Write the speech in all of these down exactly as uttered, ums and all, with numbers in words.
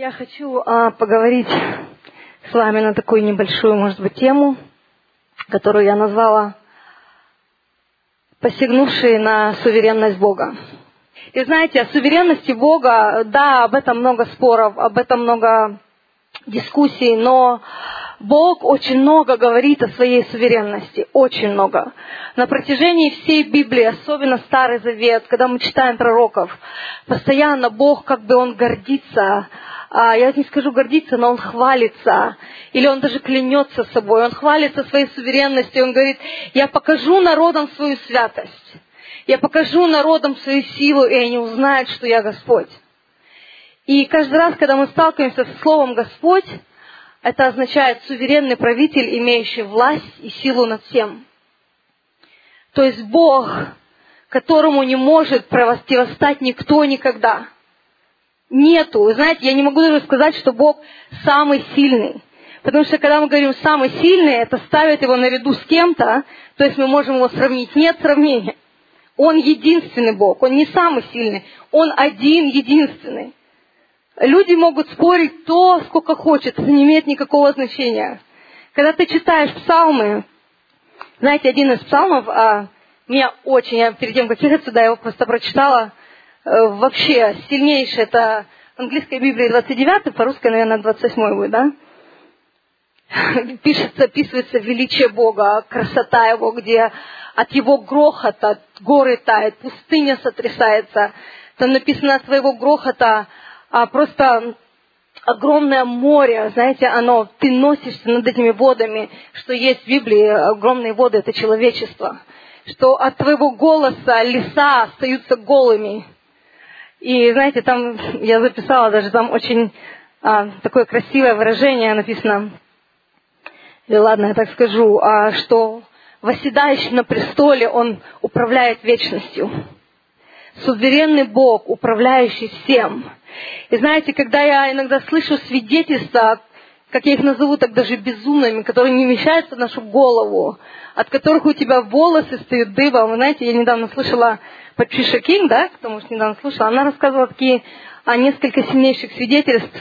Я хочу а, поговорить с вами на такую небольшую, может быть, тему, которую я назвала «Посягнувшие на суверенность Бога». И знаете, о суверенности Бога, да, об этом много споров, об этом много дискуссий, но Бог очень много говорит о своей суверенности, очень много. На протяжении всей Библии, особенно Старый Завет, когда мы читаем пророков, постоянно Бог, как бы Он гордится, я не скажу гордится, но Он хвалится, или Он даже клянется собой, Он хвалится своей суверенностью, Он говорит: я покажу народам свою святость, я покажу народам свою силу, и они узнают, что я Господь. И каждый раз, когда мы сталкиваемся со словом «Господь», это означает суверенный правитель, имеющий власть и силу над всем. То есть Бог, которому не может противостать никто никогда. Нету. Вы знаете, я не могу даже сказать, что Бог самый сильный. Потому что когда мы говорим «самый сильный», это ставит его наряду с кем-то, то есть мы можем его сравнить. Нет сравнения. Он единственный Бог, Он не самый сильный, Он один единственный. Люди могут спорить то, сколько хочет, это не имеет никакого значения. Когда ты читаешь псалмы, знаете, один из псалмов, а, меня очень, я перед тем, как ехать сюда, я его просто прочитала, э, вообще сильнейший, это в английской Библии двадцать девятый, по-русски, наверное, двадцать восьмой будет, да? Пишется, описывается величие Бога, красота Его, где от Его грохота горы тают, пустыня сотрясается. Там написано: от своего грохота а просто огромное море, знаете, оно, ты носишься над этими водами, что есть в Библии, огромные воды — это человечество, что от твоего голоса леса остаются голыми. И, знаете, там, я записала даже, там очень а, такое красивое выражение написано, или ладно, я так скажу, а, что восседающий на престоле, он управляет вечностью. Суверенный Бог, управляющий всем. И знаете, когда я иногда слышу свидетельства, как я их назову так даже безумными, которые не вмещаются в нашу голову, от которых у тебя волосы встают дыбом. Вы знаете, я недавно слышала Патриша Кинг, да, кто, может, недавно слушала, она рассказывала такие о несколько сильнейших свидетельств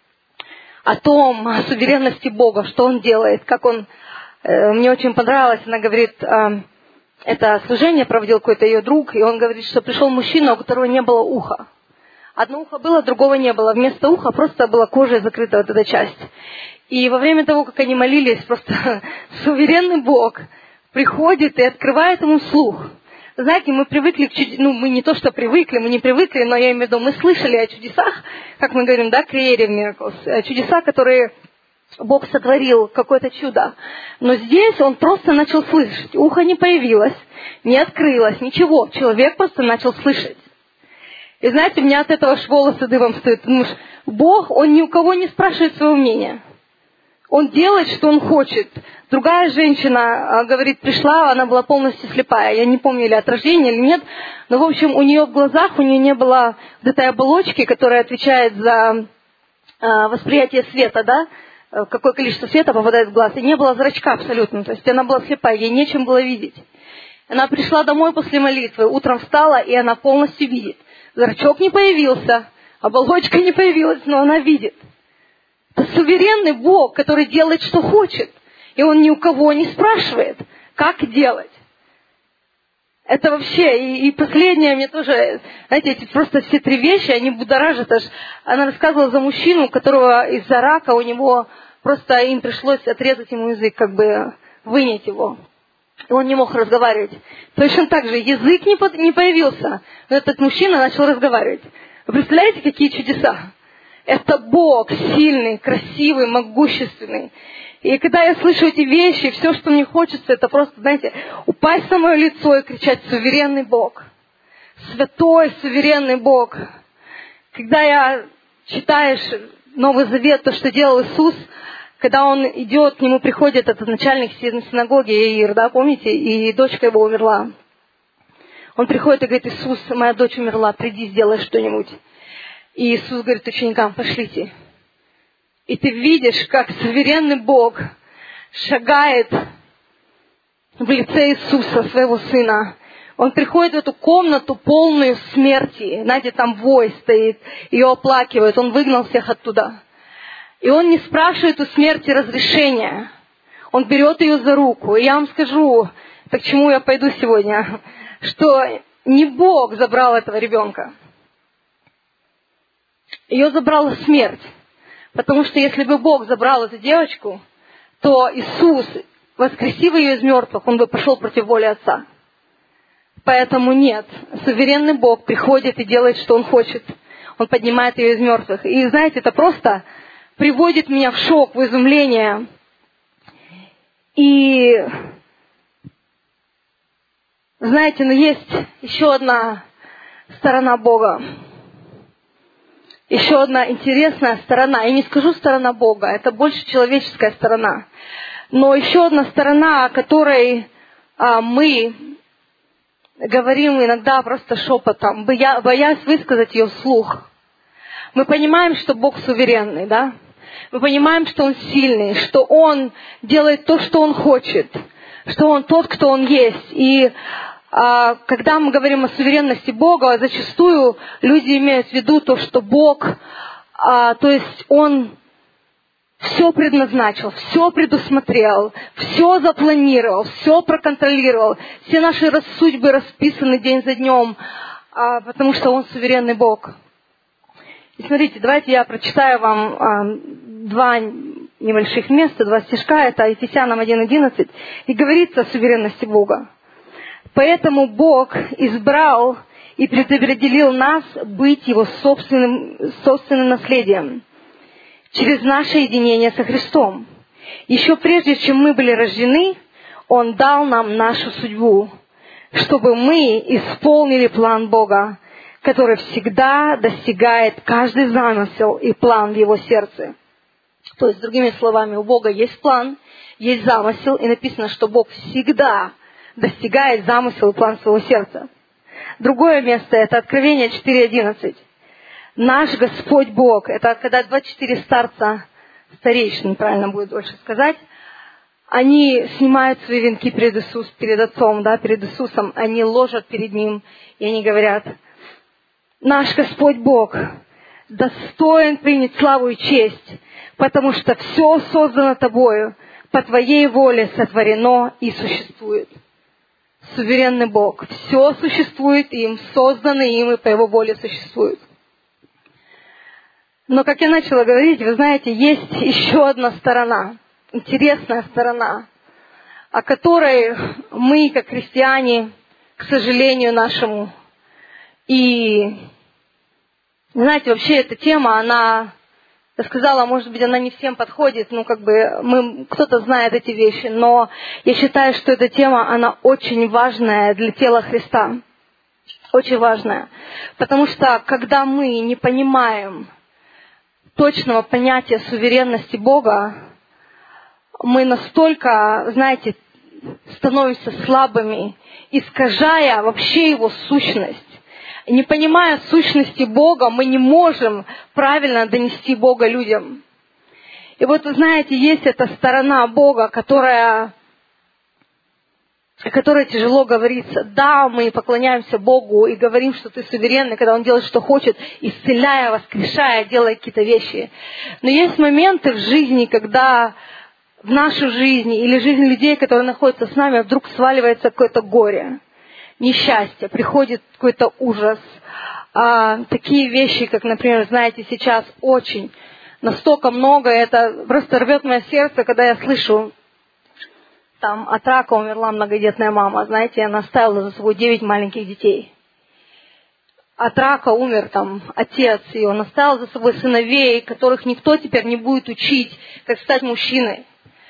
о том, о суверенности Бога, что Он делает, как Он... Мне очень понравилось, она говорит... Это служение проводил какой-то ее друг, и он говорит, что пришел мужчина, у которого не было уха. Одно ухо было, другого не было. Вместо уха просто была кожей закрыта вот эта часть. И во время того, как они молились, просто суверенный Бог приходит и открывает ему слух. Знаете, мы привыкли к чудесам, ну, мы не то что привыкли, мы не привыкли, но я имею в виду, мы слышали о чудесах, как мы говорим, да, creative miracles, чудеса, которые... Бог сотворил какое-то чудо. Но здесь Он просто начал слышать. Ухо не появилось, не открылось, ничего. Человек просто начал слышать. И знаете, у меня от этого аж волосы дыбом стоят. Потому что Бог, Он ни у кого не спрашивает своего мнения. Он делает, что Он хочет. Другая женщина, говорит, пришла, она была полностью слепая. Я не помню, или от рождения, или нет. Но, в общем, у нее в глазах, у нее не было вот этой оболочки, которая отвечает за восприятие света, да? Какое количество света попадает в глаз, и не было зрачка абсолютно, то есть она была слепая, ей нечем было видеть. Она пришла домой после молитвы, утром встала, и она полностью видит. Зрачок не появился, оболочка не появилась, но она видит. Это суверенный Бог, который делает, что хочет, и Он ни у кого не спрашивает, как делать. Это вообще, и, и последнее мне тоже, знаете, эти просто все три вещи, они будоражат аж. Она рассказывала за мужчину, у которого из-за рака у него просто им пришлось отрезать ему язык, как бы вынять его. И он не мог разговаривать. Точно так же язык не, под, не появился, но этот мужчина начал разговаривать. Вы представляете, какие чудеса? Это Бог сильный, красивый, могущественный. И когда я слышу эти вещи, все, что мне хочется, это просто, знаете, упасть на мое лицо и кричать: суверенный Бог, святой, суверенный Бог. Когда я читаешь Новый Завет, то, что делал Иисус, когда Он идет, к Нему приходит этот начальник синагоги Иаир, да, помните, и дочка его умерла. Он приходит и говорит: Иисус, моя дочь умерла, приди, сделай что-нибудь. И Иисус говорит ученикам: пошлите. И ты видишь, как суверенный Бог шагает в лице Иисуса, своего Сына, Он приходит в эту комнату, полную смерти. Знаете, там вой стоит, ее оплакивают. Он выгнал всех оттуда. И он не спрашивает у смерти разрешения. Он берет ее за руку. И я вам скажу, так к чему я пойду сегодня, что не Бог забрал этого ребенка. Ее забрала смерть. Потому что если бы Бог забрал эту девочку, то Иисус, воскресив ее из мертвых, Он бы пошел против воли Отца. Поэтому нет. Суверенный Бог приходит и делает, что Он хочет. Он поднимает ее из мертвых. И знаете, это просто приводит меня в шок, в изумление. И знаете, но есть еще одна сторона Бога. Еще одна интересная сторона. Я не скажу сторона Бога, это больше человеческая сторона. Но еще одна сторона, о которой а, мы говорим иногда просто шепотом, боя, боясь высказать ее вслух. Мы понимаем, что Бог суверенный, да? Мы понимаем, что Он сильный, что Он делает то, что Он хочет, что Он тот, кто Он есть. И а, когда мы говорим о суверенности Бога, зачастую люди имеют в виду то, что Бог, а, то есть Он все предназначил, все предусмотрел, все запланировал, все проконтролировал. Все наши судьбы расписаны день за днем, а, потому что Он суверенный Бог. И смотрите, давайте я прочитаю вам а, два небольших места, два стишка. Это Ефесянам один одиннадцать. И говорится о суверенности Бога. «Поэтому Бог избрал и предопределил нас быть Его собственным, собственным наследием через наше единение со Христом. Еще прежде, чем мы были рождены, Он дал нам нашу судьбу, чтобы мы исполнили план Бога, который всегда достигает каждый замысел и план в Его сердце». То есть, другими словами, у Бога есть план, есть замысел, и написано, что Бог всегда достигает замысел и план своего сердца. Другое место – это Откровение четыре одиннадцать. Наш Господь Бог, это когда двадцать четыре старца, старейшин, правильно будет больше сказать, они снимают свои венки перед Иисусом, перед Отцом, да, перед Иисусом, они ложат перед Ним, и они говорят: «Наш Господь Бог достоин принять славу и честь, потому что все создано Тобою, по Твоей воле сотворено и существует». Суверенный Бог. Все существует им, создано им и по Его воле существует. Но, как я начала говорить, вы знаете, есть еще одна сторона, интересная сторона, о которой мы, как христиане, к сожалению нашему, и, знаете, вообще эта тема, она, я сказала, может быть, она не всем подходит, ну, как бы, мы, кто-то знает эти вещи, но я считаю, что эта тема, она очень важная для тела Христа, очень важная, потому что, когда мы не понимаем точного понятия суверенности Бога, мы настолько, знаете, становимся слабыми, искажая вообще Его сущность. Не понимая сущности Бога, мы не можем правильно донести Бога людям. И вот, вы знаете, есть эта сторона Бога, которая, которая тяжело говорится. Да, мы поклоняемся Богу и говорим, что Ты суверенный, когда Он делает, что хочет, исцеляя, воскрешая, делая какие-то вещи. Но есть моменты в жизни, когда в нашу жизнь или жизнь людей, которые находятся с нами, вдруг сваливается какое-то горе, несчастье, приходит какой-то ужас. А, такие вещи, как, например, знаете, сейчас очень, настолько много, это просто рвет мое сердце, когда я слышу, там от рака умерла многодетная мама, знаете, она оставила за собой девять маленьких детей. От рака умер там отец, и он оставил за собой сыновей, которых никто теперь не будет учить, как стать мужчиной.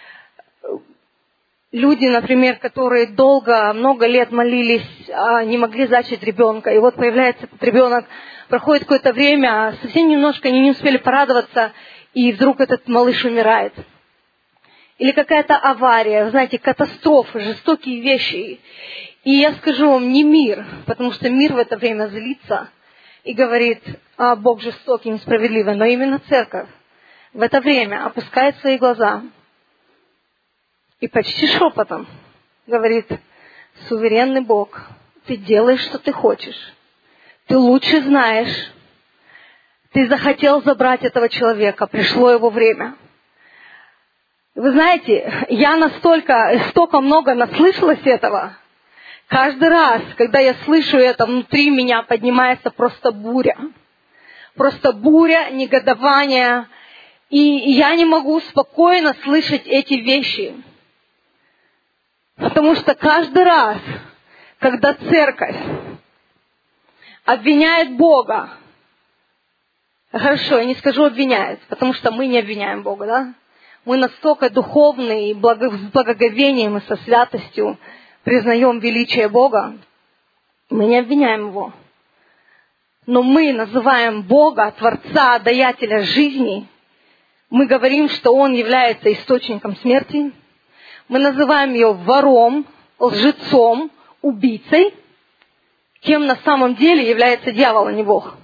Люди, например, которые долго, много лет молились, не могли зачать ребенка. И вот появляется этот ребенок, проходит какое-то время, совсем немножко они не успели порадоваться, и вдруг этот малыш умирает. Или какая-то авария, знаете, катастрофы, жестокие вещи. И я скажу вам, не мир, потому что мир в это время злится и говорит: а, Бог жестокий, несправедливый. Но именно церковь в это время опускает свои глаза и почти шепотом говорит: суверенный Бог ты делаешь, что ты хочешь. Ты лучше знаешь. Ты захотел забрать этого человека, пришло его время. Вы знаете, я настолько, столько много наслышалась этого. Каждый раз, когда я слышу это, внутри меня поднимается просто буря. Просто буря, негодование. И я не могу спокойно слышать эти вещи. Потому что каждый раз, когда церковь обвиняет Бога, хорошо, я не скажу обвиняет, потому что мы не обвиняем Бога, да? Мы настолько духовные, и благо, с благоговением и со святостью признаем величие Бога, мы не обвиняем Его. Но мы называем Бога, Творца, Даятеля жизни. Мы говорим, что Он является источником смерти. Мы называем Его вором, лжецом, убийцей, кем на самом деле является дьявол, а не Бог.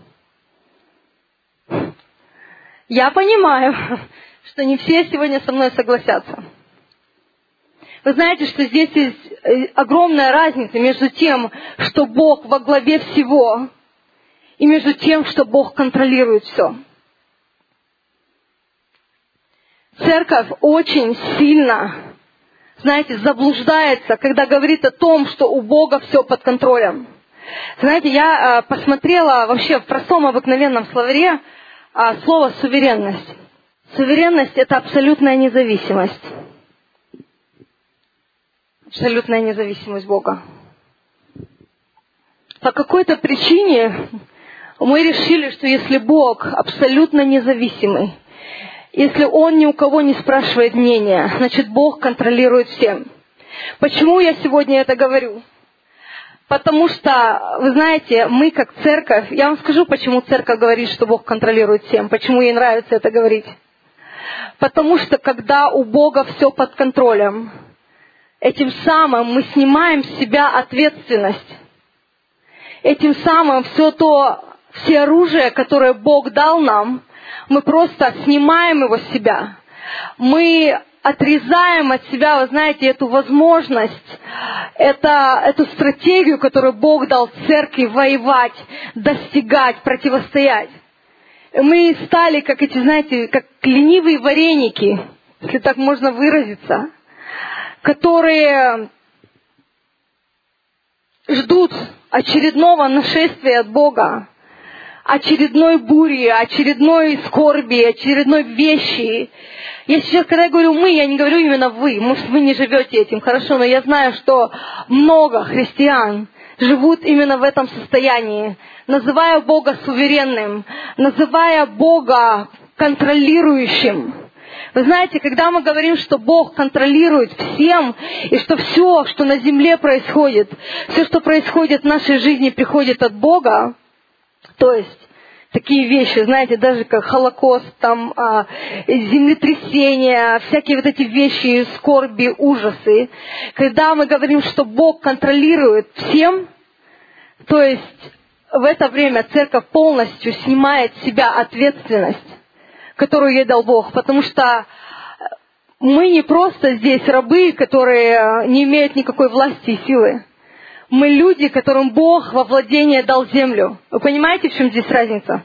Я понимаю, что не все сегодня со мной согласятся. Вы знаете, что здесь есть огромная разница между тем, что Бог во главе всего, и между тем, что Бог контролирует все. Церковь очень сильно, знаете, заблуждается, когда говорит о том, что у Бога все под контролем. Знаете, я посмотрела вообще в простом обыкновенном словаре слово «суверенность». Суверенность – это абсолютная независимость. Абсолютная независимость Бога. По какой-то причине мы решили, что если Бог абсолютно независимый, если Он ни у кого не спрашивает мнения, значит Бог контролирует всем. Почему я сегодня это говорю? Потому что, вы знаете, мы как церковь, я вам скажу, почему церковь говорит, что Бог контролирует всем, почему ей нравится это говорить. Потому что когда у Бога все под контролем, этим самым мы снимаем с себя ответственность. Этим самым все то, все оружие, которое Бог дал нам, мы просто снимаем его с себя. Мы отрезаем от себя, вы знаете, эту возможность, это, эту стратегию, которую Бог дал церкви, воевать, достигать, противостоять. Мы стали, как эти, знаете, как ленивые вареники, если так можно выразиться, которые ждут очередного нашествия от Бога, очередной бури, очередной скорби, очередной вещи. Я сейчас, когда я говорю «мы», я не говорю именно «вы». Может, вы не живете этим, хорошо, но я знаю, что много христиан живут именно в этом состоянии, называя Бога суверенным, называя Бога контролирующим. Вы знаете, когда мы говорим, что Бог контролирует всем, и что все, что на земле происходит, все, что происходит в нашей жизни, приходит от Бога, то есть такие вещи, знаете, даже как Холокост, там, а, землетрясения, всякие вот эти вещи, скорби, ужасы. Когда мы говорим, что Бог контролирует всем, то есть в это время церковь полностью снимает с себя ответственность, которую ей дал Бог, потому что мы не просто здесь рабы, которые не имеют никакой власти и силы. Мы люди, которым Бог во владение дал землю. Вы понимаете, в чем здесь разница?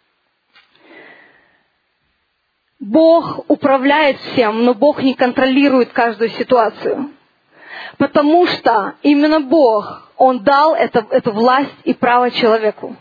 Бог управляет всем, но Бог не контролирует каждую ситуацию. Потому что именно Бог, Он дал это, эту власть и право человеку.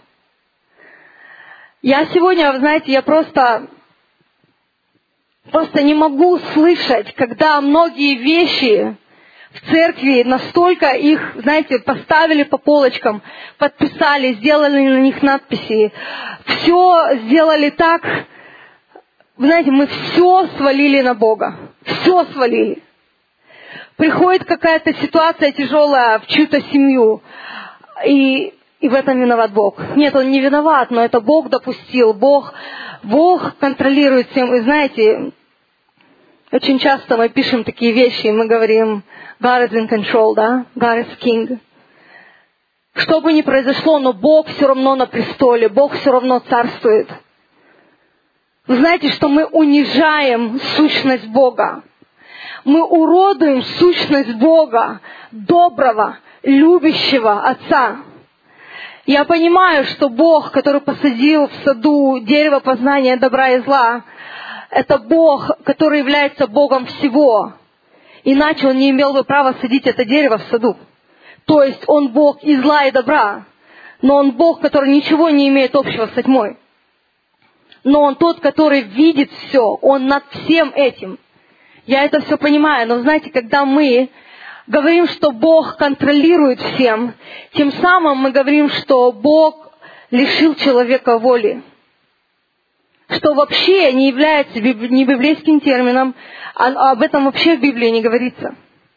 Я сегодня, вы знаете, я просто, просто не могу слышать, когда многие вещи в церкви настолько их, знаете, поставили по полочкам, подписали, сделали на них надписи, все сделали так, вы знаете, мы все свалили на Бога, все свалили. Приходит какая-то ситуация тяжелая в чью-то семью, и, и в этом виноват Бог. Нет, Он не виноват, но это Бог допустил, Бог, Бог контролирует всем. И знаете, очень часто мы пишем такие вещи, мы говорим, God is in control, да? God is king. Что бы ни произошло, но Бог все равно на престоле, Бог все равно царствует. Вы знаете, что мы унижаем сущность Бога. Мы уродуем сущность Бога, доброго, любящего Отца. Я понимаю, что Бог, который посадил в саду дерево познания добра и зла, это Бог, который является Богом всего. Иначе Он не имел бы права садить это дерево в саду. То есть Он Бог и зла, и добра. Но Он Бог, который ничего не имеет общего с тьмой. Но Он тот, который видит все. Он над всем этим. Я это все понимаю. Но знаете, когда мы говорим, что Бог контролирует всем, тем самым мы говорим, что Бог лишил человека воли. Что вообще не является не библейским термином, а об этом вообще в Библии не говорится.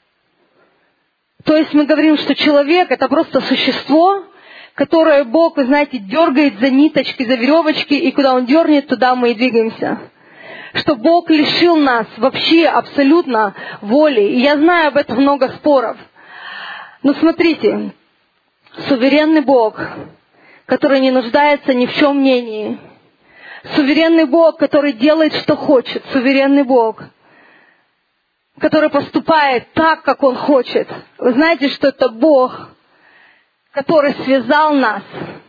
То есть мы говорим, что человек — это просто существо, которое Бог, вы знаете, дергает за ниточки, за веревочки, и куда Он дернет, туда мы и двигаемся. Что Бог лишил нас вообще абсолютно воли. И я знаю об этом много споров. Но смотрите, суверенный Бог, который не нуждается ни в чем мнении, суверенный Бог, который делает, что хочет, суверенный Бог, который поступает так, как Он хочет. Вы знаете, что это Бог, который связал нас,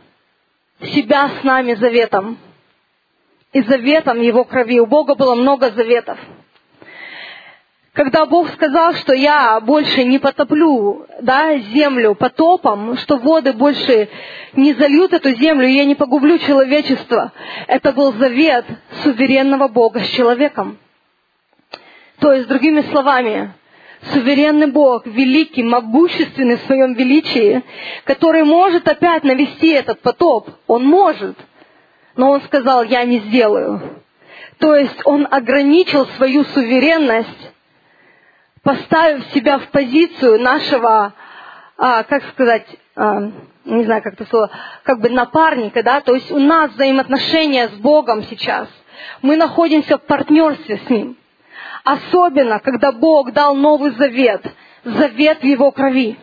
себя с нами заветом. И заветом Его крови. У Бога было много заветов. Когда Бог сказал, что я больше не потоплю, да, землю потопом, что воды больше не зальют эту землю, и я не погублю человечество, это был завет суверенного Бога с человеком. То есть, другими словами, суверенный Бог, великий, могущественный в своем величии, который может опять навести этот потоп, Он может. Но Он сказал, я не сделаю. То есть Он ограничил свою суверенность, поставив себя в позицию нашего, а, как сказать, а, не знаю, как это слово, как бы напарника, да, то есть у нас взаимоотношения с Богом сейчас. Мы находимся в партнерстве с Ним. Особенно, когда Бог дал Новый Завет, завет в Его крови.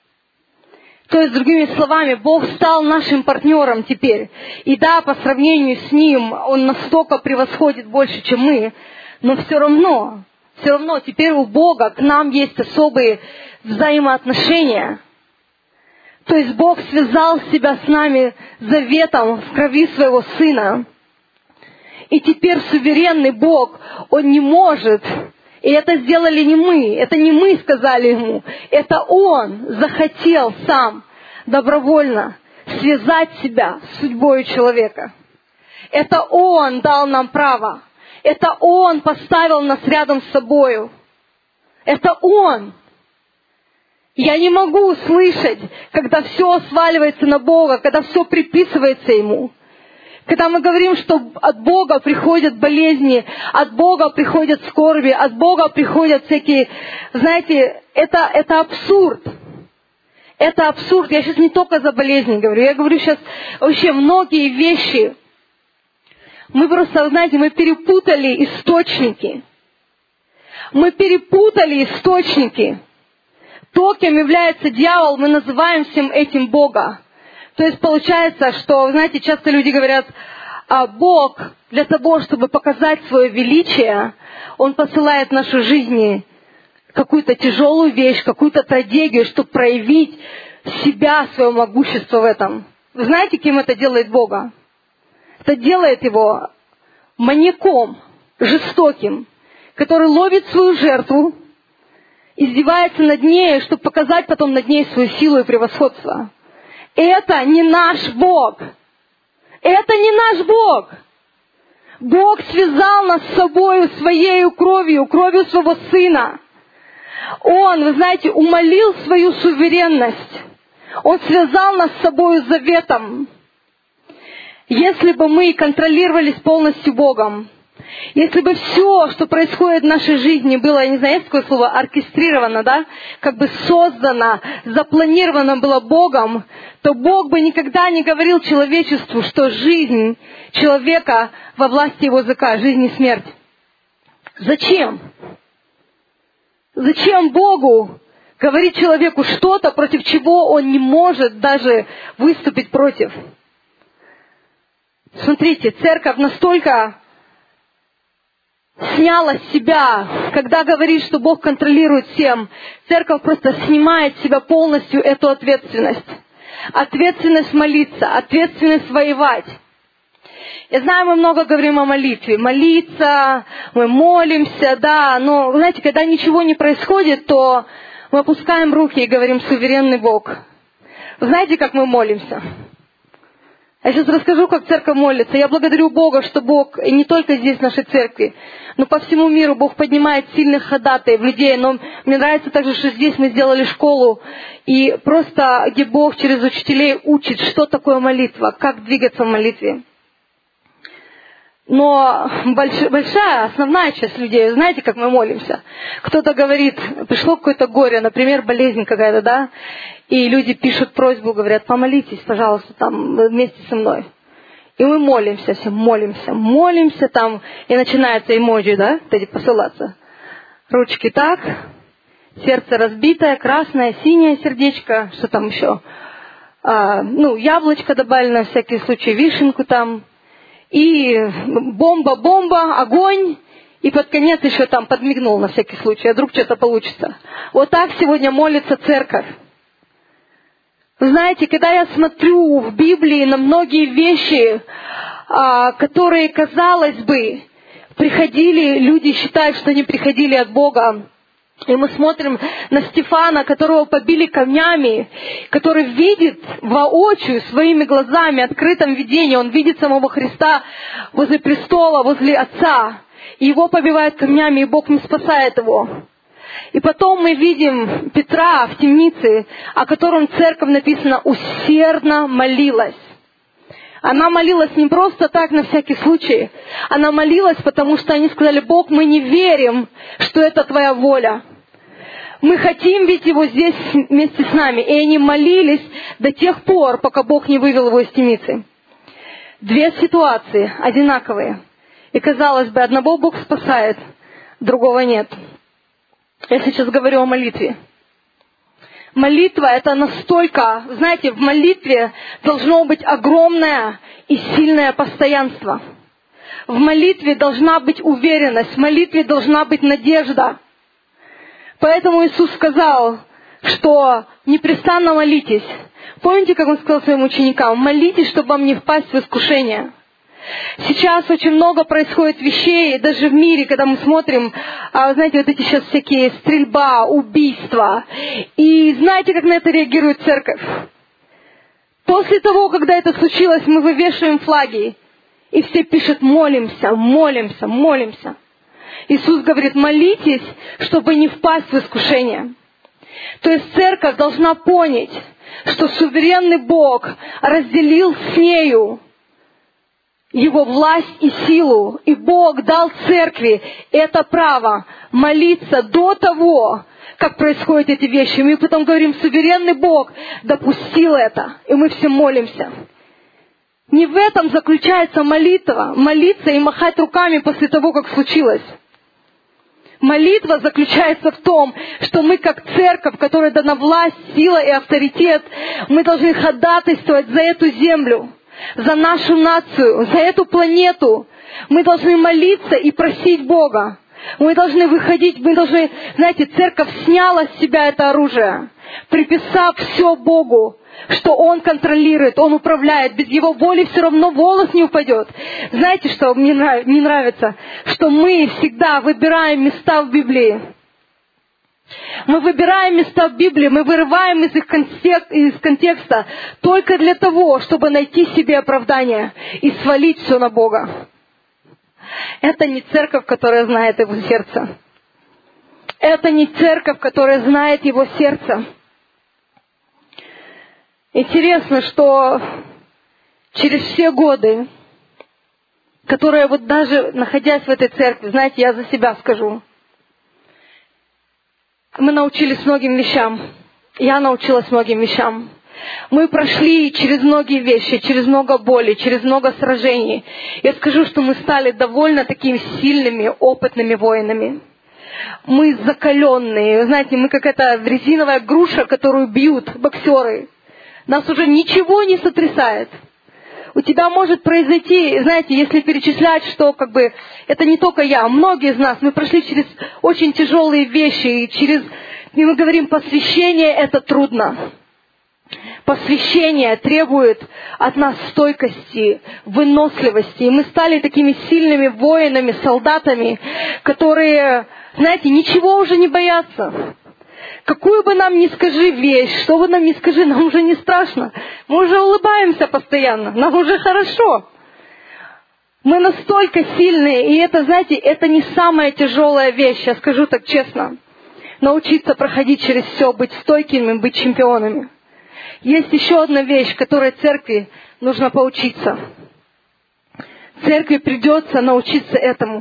То есть, другими словами, Бог стал нашим партнером теперь. И да, по сравнению с Ним, Он настолько превосходит больше, чем мы, но все равно, все равно теперь у Бога к нам есть особые взаимоотношения. То есть Бог связал себя с нами заветом в крови Своего Сына. И теперь суверенный Бог, Он не может, и это сделали не мы, это не мы сказали Ему, это Он захотел сам добровольно связать себя с судьбой человека. Это Он дал нам право, это Он поставил нас рядом с собою. Это Он. Я не могу слышать, когда все сваливается на Бога, когда все приписывается Ему. Когда мы говорим, что от Бога приходят болезни, от Бога приходят скорби, от Бога приходят всякие... Знаете, это, это абсурд. Это абсурд. Я сейчас не только за болезни говорю. Я говорю сейчас вообще многие вещи. Мы просто, знаете, мы перепутали источники. Мы перепутали источники. То, кем является дьявол, мы называем всем этим Бога. То есть получается, что, знаете, часто люди говорят, а Бог для того, чтобы показать свое величие, Он посылает в нашу жизнь какую-то тяжелую вещь, какую-то трагедию, чтобы проявить себя, свое могущество в этом. Вы знаете, кем это делает Бога? Это делает Его маньяком, жестоким, который ловит свою жертву, издевается над ней, чтобы показать потом над ней свою силу и превосходство. Это не наш Бог. Это не наш Бог. Бог связал нас с собой своей кровью, кровью своего Сына. Он, вы знаете, умолил свою суверенность. Он связал нас с собой заветом. Если бы мы контролировались полностью Богом, если бы все, что происходит в нашей жизни, было, я не знаю, есть такое слово, оркестрировано, да, как бы создано, запланировано было Богом, то Бог бы никогда не говорил человечеству, что жизнь человека во власти Его языка, жизнь и смерть. Зачем? Зачем Богу говорить человеку что-то, против чего он не может даже выступить против? Смотрите, церковь настолько сняла с себя, когда говорит, что Бог контролирует всем, церковь просто снимает с себя полностью эту ответственность. Ответственность молиться, ответственность воевать. Я знаю, мы много говорим о молитве. Молиться, мы молимся, да, но, знаете, когда ничего не происходит, то мы опускаем руки и говорим: суверенный Бог. Вы знаете, как мы молимся? Я сейчас расскажу, как церковь молится. Я благодарю Бога, что Бог, и не только здесь, в нашей церкви, но по всему миру Бог поднимает сильных ходатаев, людей. Но мне нравится также, что здесь мы сделали школу, и просто, где Бог через учителей учит, что такое молитва, как двигаться в молитве. Но больш, большая, основная часть людей, знаете, как мы молимся? Кто-то говорит, пришло какое-то горе, например, болезнь какая-то, да? И люди пишут просьбу, говорят: помолитесь, пожалуйста, там, вместе со мной. И мы молимся, все молимся, молимся там, и начинается эмоджи, да, эти посылаться. Ручки так, сердце разбитое, красное, синее сердечко, что там еще? А, ну, яблочко добавили на всякий случай, вишенку там. И бомба, бомба, огонь, и под конец еще там подмигнул на всякий случай, а вдруг что-то получится. Вот так сегодня молится церковь. Вы знаете, когда я смотрю в Библии на многие вещи, которые, казалось бы, приходили, люди считают, что они приходили от Бога. И мы смотрим на Стефана, которого побили камнями, который видит воочию, своими глазами, открытом видении. Он видит самого Христа возле престола, возле Отца. И его побивают камнями, и Бог не спасает его. И потом мы видим Петра в темнице, о котором церковь написано «усердно молилась». Она молилась не просто так, на всякий случай. Она молилась, потому что они сказали: Бог, мы не верим, что это Твоя воля. Мы хотим видеть Его здесь вместе с нами. И они молились до тех пор, пока Бог не вывел его из темницы. Две ситуации одинаковые. И казалось бы, одного Бог спасает, другого нет. Я сейчас говорю о молитве. Молитва — это настолько, знаете, в молитве должно быть огромное и сильное постоянство. В молитве должна быть уверенность, в молитве должна быть надежда. Поэтому Иисус сказал, что непрестанно молитесь. Помните, как Он сказал своим ученикам? Молитесь, чтобы вам не впасть в искушение. Сейчас очень много происходит вещей, даже в мире, когда мы смотрим, знаете, вот эти сейчас всякие стрельба, убийства. И знаете, как на это реагирует церковь? После того, когда это случилось, мы вывешиваем флаги, и все пишут: молимся, молимся, молимся. Иисус говорит: молитесь, чтобы не впасть в искушение. То есть церковь должна понять, что суверенный Бог разделил с нею Его власть и силу. И Бог дал церкви это право молиться до того, как происходят эти вещи. Мы потом говорим: суверенный Бог допустил это, и мы все молимся. Не в этом заключается молитва. Молиться и махать руками после того, как случилось. Молитва заключается в том, что мы, как церковь, которой дана власть, сила и авторитет, мы должны ходатайствовать за эту землю, за нашу нацию, за эту планету. Мы должны молиться и просить Бога. Мы должны выходить, мы должны, знаете, церковь сняла с себя это оружие, приписав все Богу, что Он контролирует, Он управляет. Без Его воли все равно волос не упадет. Знаете, что мне не нравится? Что мы всегда выбираем места в Библии. Мы выбираем места в Библии, мы вырываем из их контекста, из контекста только для того, чтобы найти себе оправдание и свалить все на Бога. Это не церковь, которая знает Его сердце. Это не церковь, которая знает Его сердце. Интересно, что через все годы, которые вот даже находясь в этой церкви, знаете, я за себя скажу, мы научились многим вещам. Я научилась многим вещам. Мы прошли через многие вещи, через много боли, через много сражений. Я скажу, что мы стали довольно такими сильными, опытными воинами. Мы закаленные. Вы знаете, мы как эта резиновая груша, которую бьют боксеры. Нас уже ничего не сотрясает. У тебя может произойти, знаете, если перечислять, что как бы это не только я, многие из нас, мы прошли через очень тяжелые вещи, и через, и мы говорим, посвящение это трудно. Посвящение требует от нас стойкости, выносливости. И мы стали такими сильными воинами, солдатами, которые, знаете, ничего уже не боятся. Какую бы нам ни скажи вещь, что бы нам ни скажи, нам уже не страшно. Мы уже улыбаемся постоянно, нам уже хорошо. Мы настолько сильные, и это, знаете, это не самая тяжелая вещь, я скажу так честно. Научиться проходить через все, быть стойкими, быть чемпионами. Есть еще одна вещь, которой церкви нужно поучиться. Церкви придется научиться этому.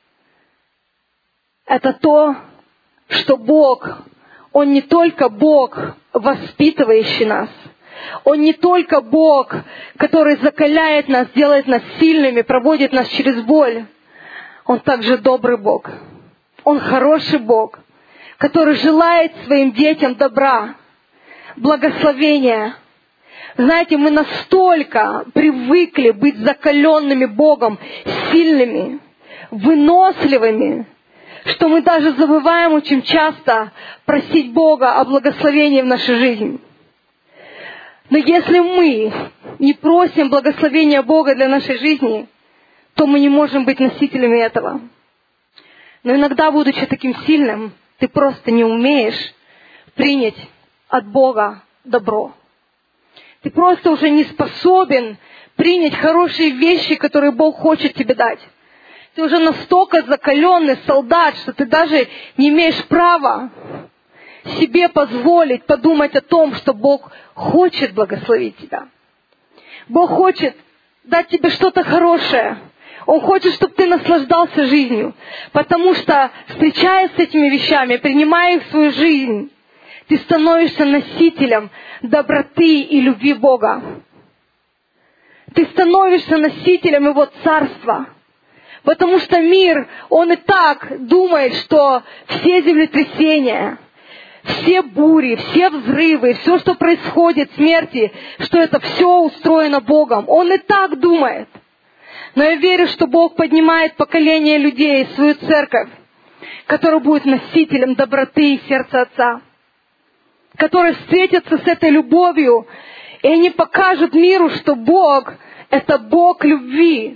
Это то, что Бог, Он не только Бог, воспитывающий нас. Он не только Бог, который закаляет нас, делает нас сильными, проводит нас через боль. Он также добрый Бог. Он хороший Бог, который желает своим детям добра, благословения. Знаете, мы настолько привыкли быть закаленными Богом, сильными, выносливыми, что мы даже забываем очень часто просить Бога о благословении в нашей жизни. Но если мы не просим благословения Бога для нашей жизни, то мы не можем быть носителями этого. Но иногда, будучи таким сильным, ты просто не умеешь принять от Бога добро. Ты просто уже не способен принять хорошие вещи, которые Бог хочет тебе дать. Ты уже настолько закаленный солдат, что ты даже не имеешь права себе позволить подумать о том, что Бог хочет благословить тебя. Бог хочет дать тебе что-то хорошее. Он хочет, чтобы ты наслаждался жизнью. Потому что, встречаясь с этими вещами, принимая их в свою жизнь, ты становишься носителем доброты и любви Бога. Ты становишься носителем Его Царства. Потому что мир, он и так думает, что все землетрясения, все бури, все взрывы, все, что происходит, смерти, что это все устроено Богом. Он и так думает. Но я верю, что Бог поднимает поколение людей, свою церковь, которая будет носителем доброты и сердца Отца, которые встретятся с этой любовью, и они покажут миру, что Бог — это Бог любви.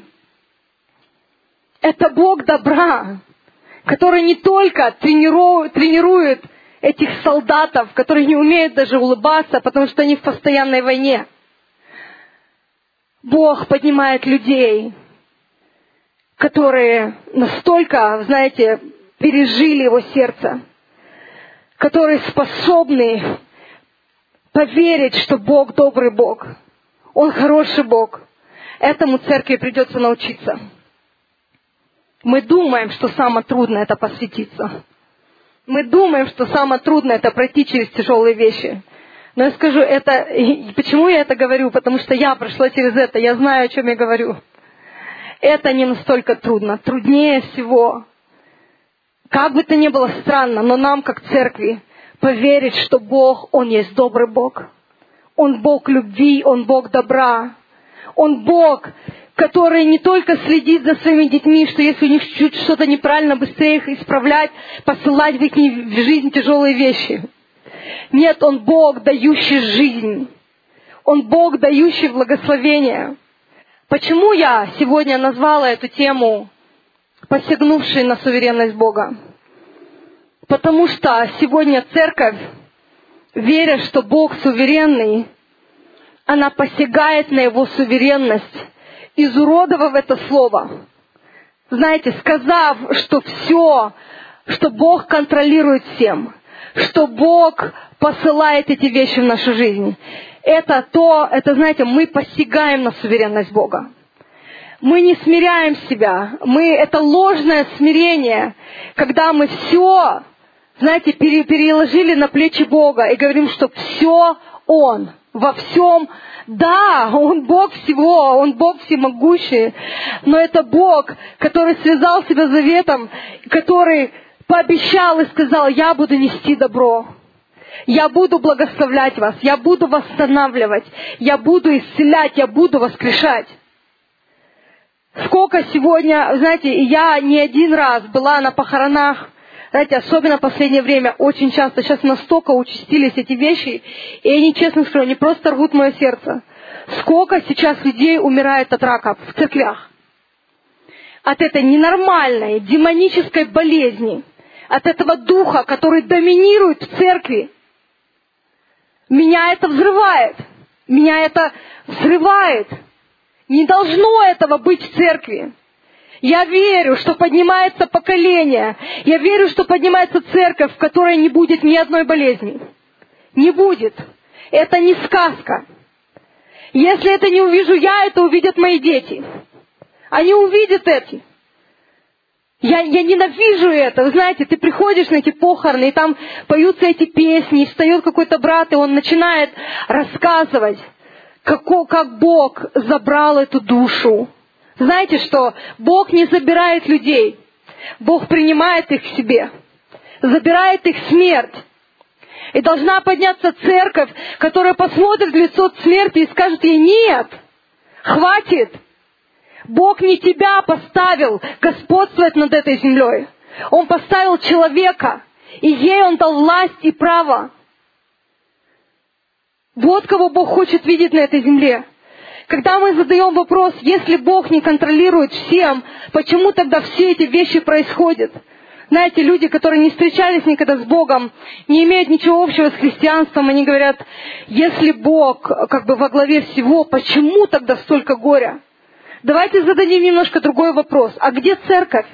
Это Бог добра, который не только тренирует, тренирует этих солдатов, которые не умеют даже улыбаться, потому что они в постоянной войне. Бог поднимает людей, которые настолько, знаете, пережили Его сердце, которые способны поверить, что Бог добрый Бог, Он хороший Бог. Этому церкви придется научиться. Мы думаем, что самое трудное — это посвятиться. Мы думаем, что самое трудное — это пройти через тяжелые вещи. Но я скажу, это... Почему я это говорю? Потому что я прошла через это, я знаю, о чем я говорю. Это не настолько трудно. Труднее всего, как бы то ни было странно, но нам, как церкви, поверить, что Бог, Он есть добрый Бог. Он Бог любви, Он Бог добра. Он Бог, который не только следит за своими детьми, что если у них чуть что-то неправильно, быстрее их исправлять, посылать в их в жизнь тяжелые вещи. Нет, Он Бог, дающий жизнь. Он Бог, дающий благословение. Почему я сегодня назвала эту тему «Посягнувший на суверенность Бога»? Потому что сегодня церковь, веря, что Бог суверенный, она посягает на Его суверенность, изуродовав это слово. Знаете, сказав, что все, что Бог контролирует всем, что Бог посылает эти вещи в нашу жизнь. Это то, это, знаете, мы посягаем на суверенность Бога. Мы не смиряем себя. Мы, это ложное смирение, когда мы все, знаете, пере, переложили на плечи Бога и говорим, что все Он, во всем. Да, Он Бог всего, Он Бог всемогущий, но это Бог, который связал себя заветом, который пообещал и сказал: я буду нести добро. Я буду благословлять вас, я буду восстанавливать, я буду исцелять, я буду воскрешать. Сколько сегодня, знаете, я не один раз была на похоронах, знаете, особенно в последнее время, очень часто, сейчас настолько участились эти вещи, и они, честно скажу, не просто рвут мое сердце. Сколько сейчас людей умирает от рака в церквях. От этой ненормальной, демонической болезни, от этого духа, который доминирует в церкви. Меня это взрывает. Меня это взрывает. Не должно этого быть в церкви. Я верю, что поднимается поколение. Я верю, что поднимается церковь, в которой не будет ни одной болезни. Не будет. Это не сказка. Если это не увижу я, это увидят мои дети. Они увидят это. Я, я ненавижу это. Вы знаете, ты приходишь на эти похороны, и там поются эти песни, и встает какой-то брат, и он начинает рассказывать, как, как Бог забрал эту душу. Знаете что? Бог не забирает людей. Бог принимает их к себе. Забирает их смерть. И должна подняться церковь, которая посмотрит в лицо смерти и скажет ей: нет, хватит. Бог не тебя поставил господствовать над этой землей. Он поставил человека, и ей Он дал власть и право. Вот кого Бог хочет видеть на этой земле. Когда мы задаем вопрос, если Бог не контролирует всем, почему тогда все эти вещи происходят? Знаете, люди, которые не встречались никогда с Богом, не имеют ничего общего с христианством, они говорят: если Бог как бы во главе всего, почему тогда столько горя? Давайте зададим немножко другой вопрос. А где церковь?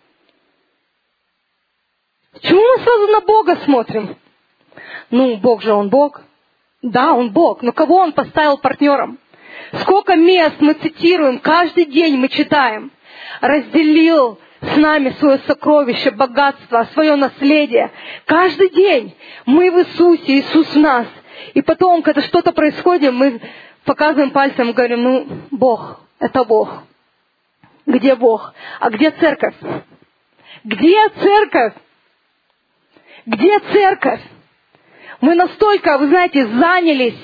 Почему мы сразу на Бога смотрим? Ну, Бог же Он Бог. Да, Он Бог. Но кого Он поставил партнером? Сколько мест мы цитируем, каждый день мы читаем. Разделил с нами свое сокровище, богатство, свое наследие. Каждый день мы в Иисусе, Иисус в нас. И потом, когда что-то происходит, мы показываем пальцем и говорим: ну, Бог, это Бог. Где Бог? А где церковь? Где церковь? Где церковь? Мы настолько, вы знаете, занялись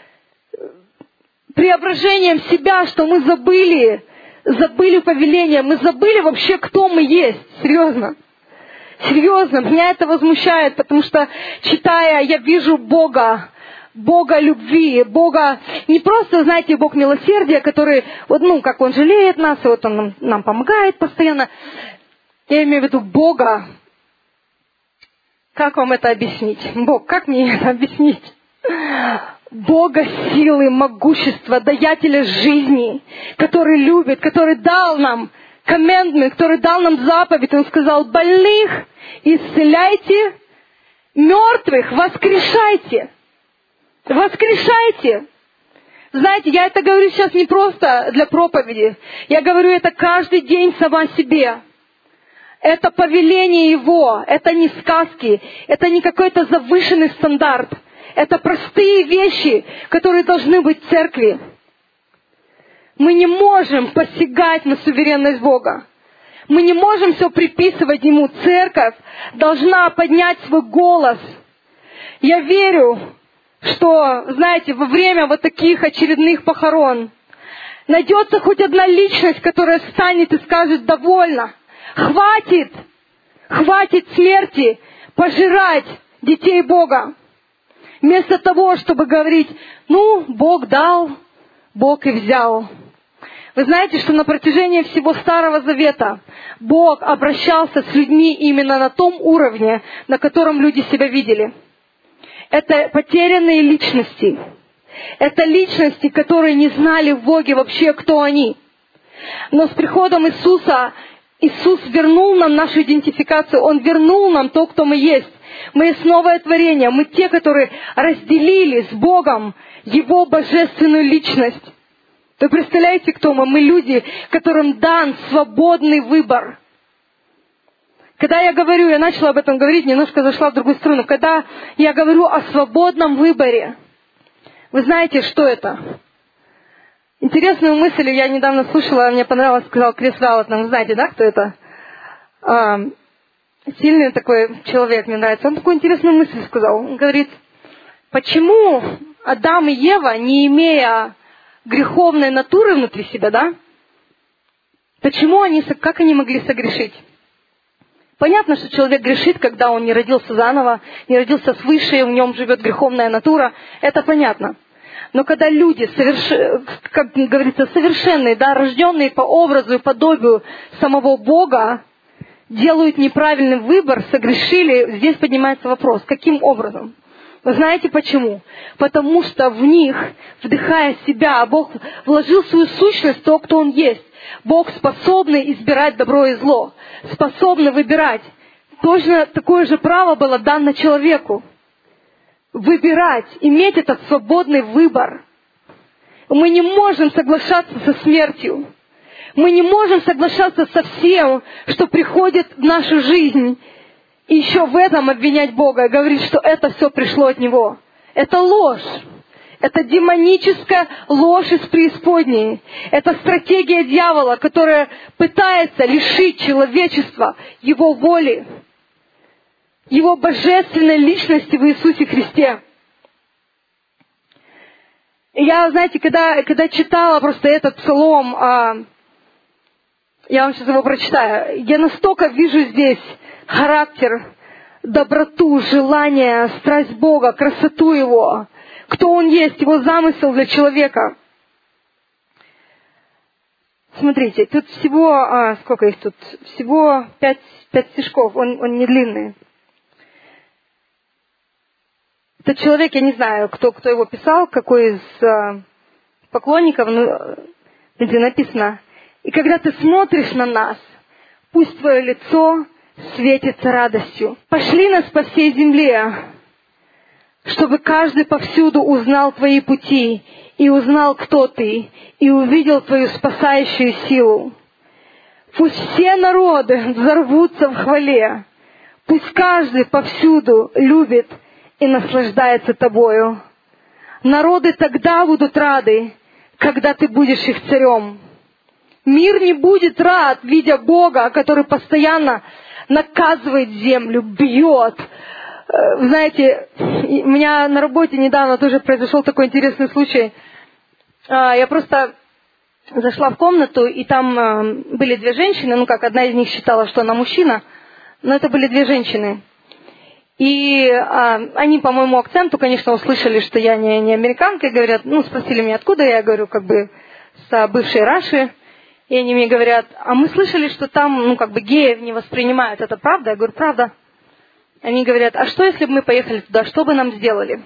преображением себя, что мы забыли, забыли повеление, мы забыли вообще, кто мы есть. Серьезно. Серьезно, меня это возмущает, потому что, читая, я вижу Бога, Бога любви, Бога, не просто, знаете, Бог милосердия, который, вот, ну, как Он жалеет нас, и вот Он нам, нам помогает постоянно. Я имею в виду Бога. Как вам это объяснить? Бог, как мне это объяснить? Бога силы, могущества, даятеля жизни, который любит, который дал нам commandment, который дал нам заповедь. Он сказал: больных исцеляйте, мертвых воскрешайте. Воскрешайте. Знаете, я это говорю сейчас не просто для проповеди. Я говорю это каждый день сама себе. Это повеление Его, это не сказки, это не какой-то завышенный стандарт. Это простые вещи, которые должны быть в церкви. Мы не можем посягать на суверенность Бога. Мы не можем все приписывать Ему. Церковь должна поднять свой голос. Я верю, что, знаете, во время вот таких очередных похорон найдется хоть одна личность, которая встанет и скажет: довольно, хватит, хватит смерти пожирать детей Бога. Вместо того, чтобы говорить: ну, Бог дал, Бог и взял. Вы знаете, что на протяжении всего Старого Завета Бог обращался с людьми именно на том уровне, на котором люди себя видели. Это потерянные личности. Это личности, которые не знали в Боге вообще, кто они. Но с приходом Иисуса, Иисус вернул нам нашу идентификацию. Он вернул нам то, кто мы есть. Мы есть новое творение. Мы те, которые разделили с Богом Его божественную личность. Вы представляете, кто мы? Мы люди, которым дан свободный выбор. Когда я говорю, я начала об этом говорить, немножко зашла в другую сторону. Когда я говорю о свободном выборе, вы знаете, что это? Интересную мысль я недавно слушала, мне понравилось, сказал Крис Валлотон. Вы знаете, да, кто это? сильный такой человек, мне нравится. Он такую интересную мысль сказал. Он говорит, почему Адам и Ева, не имея греховной натуры внутри себя, да, почему они, как они могли согрешить? Понятно, что человек грешит, когда он не родился заново, не родился свыше, в нем живет греховная натура. Это понятно. Но когда люди, соверш... как говорится, совершенные, да, рожденные по образу и подобию самого Бога, делают неправильный выбор, согрешили, здесь поднимается вопрос, каким образом? Вы знаете почему? Потому что в них, вдыхая себя, Бог вложил свою сущность, то, кто Он есть. Бог способный избирать добро и зло, способный выбирать. Точно такое же право было дано человеку. Выбирать, иметь этот свободный выбор. Мы не можем соглашаться со смертью. Мы не можем соглашаться со всем, что приходит в нашу жизнь. И еще в этом обвинять Бога и говорить, что это все пришло от Него. Это ложь. Это демоническая ложь из преисподней. Это стратегия дьявола, которая пытается лишить человечества его воли, его божественной личности в Иисусе Христе. И я, знаете, когда, когда читала просто этот псалом, а, я вам сейчас его прочитаю, я настолько вижу здесь характер, доброту, желание, страсть Бога, красоту Его, кто Он есть, Его замысел для человека. Смотрите, тут всего, а, сколько их тут? Всего пять, пять стишков, он, он не длинный. Этот человек, я не знаю, кто, кто его писал, какой из а, поклонников, но где написано, и когда ты смотришь на нас, пусть твое лицо светится радостью. Пошли нас по всей земле, чтобы каждый повсюду узнал твои пути, и узнал, кто ты, и увидел твою спасающую силу. Пусть все народы взорвутся в хвале, пусть каждый повсюду любит и наслаждается тобою. Народы тогда будут рады, когда ты будешь их царем. Мир не будет рад, видя Бога, который постоянно наказывает землю, бьет. Вы знаете, у меня на работе недавно тоже произошел такой интересный случай. Я просто зашла в комнату, и там были две женщины, ну как, одна из них считала, что она мужчина, но это были две женщины. И а, они по моему акценту, конечно, услышали, что я не, не американка, и говорят, ну, спросили меня, откуда я, говорю, как бы с бывшей Раши. И они мне говорят, а мы слышали, что там, ну, как бы геев не воспринимают, это правда? Я говорю, правда. Они говорят, а что, если бы мы поехали туда, что бы нам сделали?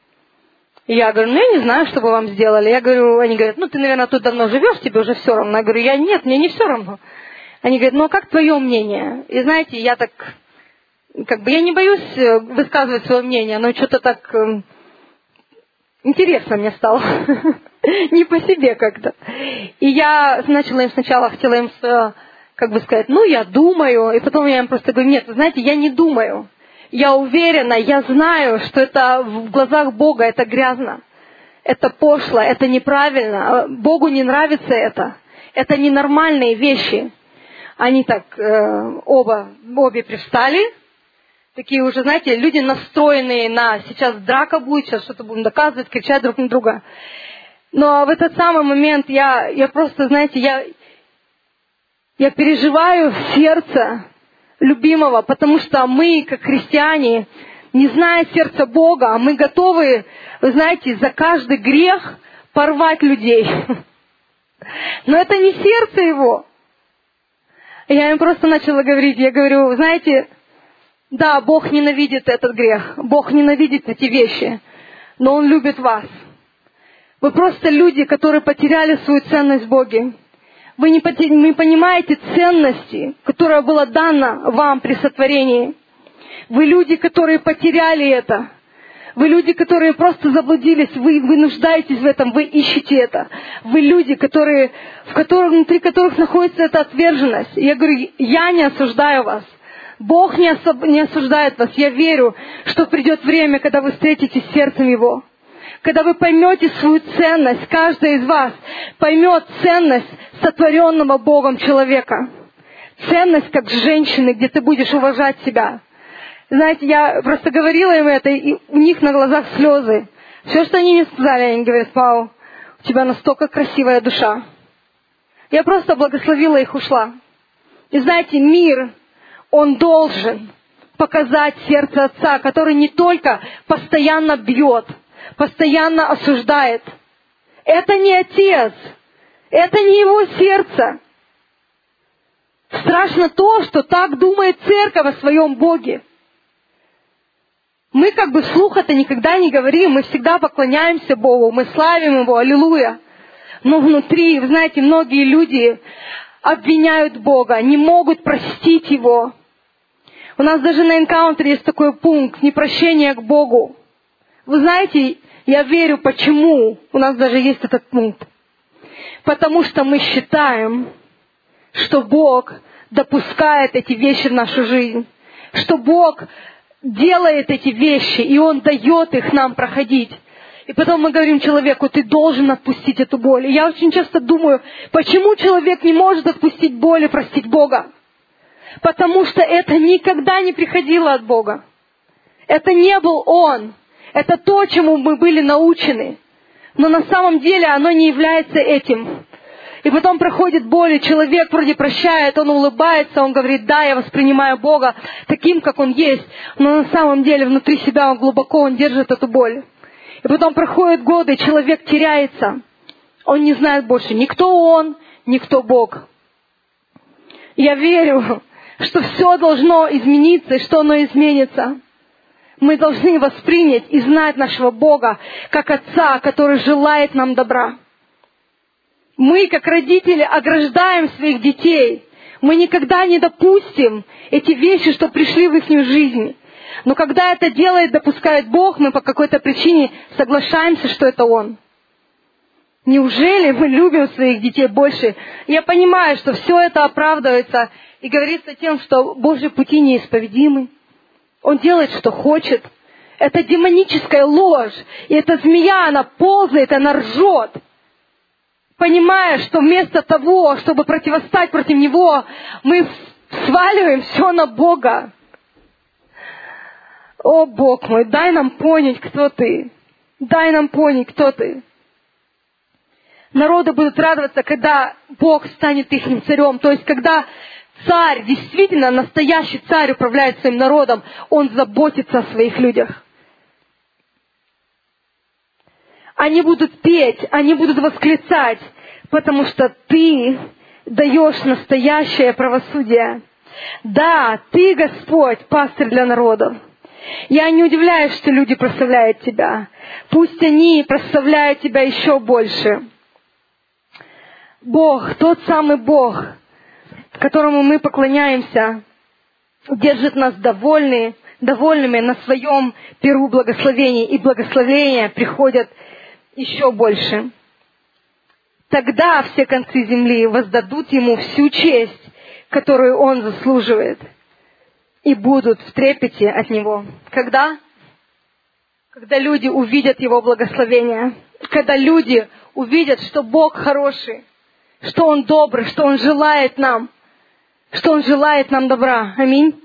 И я говорю, ну, я не знаю, что бы вам сделали. Я говорю, они говорят, ну, ты, наверное, тут давно живешь, тебе уже все равно. Я говорю, я нет, мне не все равно. Они говорят, ну, а как твое мнение? И знаете, я так... Как бы я не боюсь высказывать свое мнение, но что-то так э, интересно мне стало. Не по себе как-то. И я начала им сначала, хотела им, как бы сказать, ну, я думаю. И потом я им просто говорю, нет, вы знаете, я не думаю. Я уверена, я знаю, что это в глазах Бога это грязно. Это пошло, это неправильно. Богу не нравится это. Это ненормальные вещи. Они так э, оба, обе привстали. Такие уже, знаете, люди настроенные на сейчас драка будет, сейчас что-то будем доказывать, кричать друг на друга. Но в этот самый момент я, я просто, знаете, я, я переживаю сердце любимого, потому что мы, как христиане, не зная сердца Бога, мы готовы, вы знаете, за каждый грех порвать людей. Но это не сердце Его. Я им просто начала говорить, я говорю, знаете, да, Бог ненавидит этот грех, Бог ненавидит эти вещи, но Он любит вас. Вы просто люди, которые потеряли свою ценность в Боге. Вы не, потер... не понимаете ценности, которая была дана вам при сотворении. Вы люди, которые потеряли это. Вы люди, которые просто заблудились, вы, вы нуждаетесь в этом, вы ищете это. Вы люди, которые, в которых, внутри которых находится эта отверженность. И я говорю, я не осуждаю вас. Бог не, особ... не осуждает вас. Я верю, что придет время, когда вы встретитесь с сердцем Его. Когда вы поймете свою ценность, каждый из вас поймет ценность сотворенного Богом человека. ценность как женщины, где ты будешь уважать себя. Знаете, я просто говорила им это, и у них на глазах слезы. Все, что они мне сказали, они говорят: Пау, у тебя настолько красивая душа. Я просто благословила их, ушла. И знаете, мир, он должен показать сердце Отца, который не только постоянно бьет, постоянно осуждает. Это не Отец, это не Его сердце. Страшно то, что так думает церковь о своем Боге. Мы как бы вслух это никогда не говорим, мы всегда поклоняемся Богу, мы славим Его, аллилуйя. Но внутри, вы знаете, многие люди обвиняют Бога, не могут простить Его. У нас даже на энкаунтере есть такой пункт — непрощение к Богу. Вы знаете, я верю, почему у нас даже есть этот пункт. Потому что мы считаем, что Бог допускает эти вещи в нашу жизнь, что Бог делает эти вещи, и Он дает их нам проходить. И потом мы говорим человеку: ты должен отпустить эту боль. И я очень часто думаю, почему человек не может отпустить боль и простить Бога? Потому что это никогда не приходило от Бога. Это не был Он. Это то, чему мы были научены. Но на самом деле оно не является этим. И потом проходит боль, и человек вроде прощает, он улыбается, он говорит: да, я воспринимаю Бога таким, как Он есть. Но на самом деле внутри себя он глубоко, он держит эту боль. И потом проходят годы, и человек теряется. Он не знает больше ни кто он, ни кто Бог. Я верю, что все должно измениться, и что оно изменится. Мы должны воспринять и знать нашего Бога как Отца, который желает нам добра. Мы, как родители, ограждаем своих детей. Мы никогда не допустим эти вещи, что пришли в их жизнь. Но когда это делает, допускает Бог, мы по какой-то причине соглашаемся, что это Он. Неужели мы любим своих детей больше? Я понимаю, что все это оправдывается и говорится тем, что Божьи пути неисповедимы. Он делает, что хочет. Это демоническая ложь. И эта змея, она ползает, она ржет. Понимая, что вместо того, чтобы противостать против него, мы сваливаем все на Бога. О, Бог мой, дай нам понять, кто Ты. Дай нам понять, кто Ты. Народы будут радоваться, когда Бог станет их царем. То есть, когда царь, действительно настоящий царь, управляет своим народом, он заботится о своих людях. Они будут петь, они будут восклицать, потому что Ты даешь настоящее правосудие. Да, Ты, Господь, пастырь для народов. Я не удивляюсь, что люди прославляют Тебя. Пусть они прославляют Тебя еще больше. Бог, тот самый Бог, которому мы поклоняемся, держит нас довольны, довольными на своем перу благословений, и благословения приходят еще больше. Тогда все концы земли воздадут Ему всю честь, которую Он заслуживает, и будут в трепете от Него. Когда? Когда люди увидят Его благословение, когда люди увидят, что Бог хороший, что Он добрый, что Он желает нам, что Он желает нам добра. Аминь.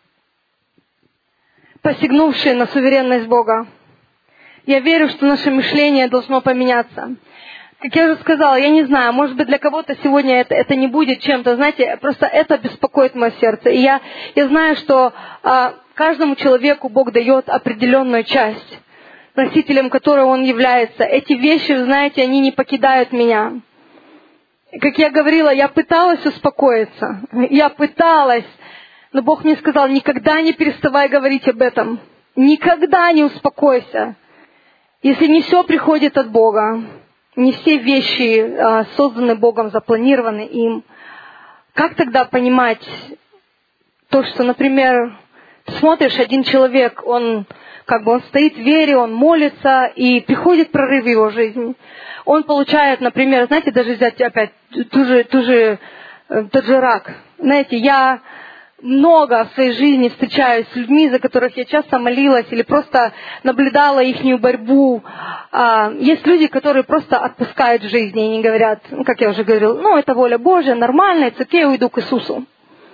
Посягнувшие на суверенность Бога. Я верю, что наше мышление должно поменяться. Как я уже сказала, я не знаю, может быть, для кого-то сегодня это, это не будет чем-то, знаете, просто это беспокоит мое сердце. И я, я знаю, что а, каждому человеку Бог дает определенную часть, носителем которой он является. Эти вещи, вы знаете, они не покидают меня. Как я говорила, я пыталась успокоиться, я пыталась, но Бог мне сказал: никогда не переставай говорить об этом, никогда не успокойся. Если не все приходит от Бога, не все вещи а, созданы Богом, запланированы им, как тогда понимать то, что, например, ты смотришь, один человек, он как бы он стоит в вере, он молится, и приходит прорыв в его жизнь. Он получает, например, знаете, даже взять опять ту же, ту же, тот же рак. Знаете, я много в своей жизни встречаюсь с людьми, за которых я часто молилась или просто наблюдала ихнюю борьбу. Есть люди, которые просто отпускают в жизни и не говорят, ну, как я уже говорила, ну, это воля Божья, нормально, it's okay, уйду к Иисусу.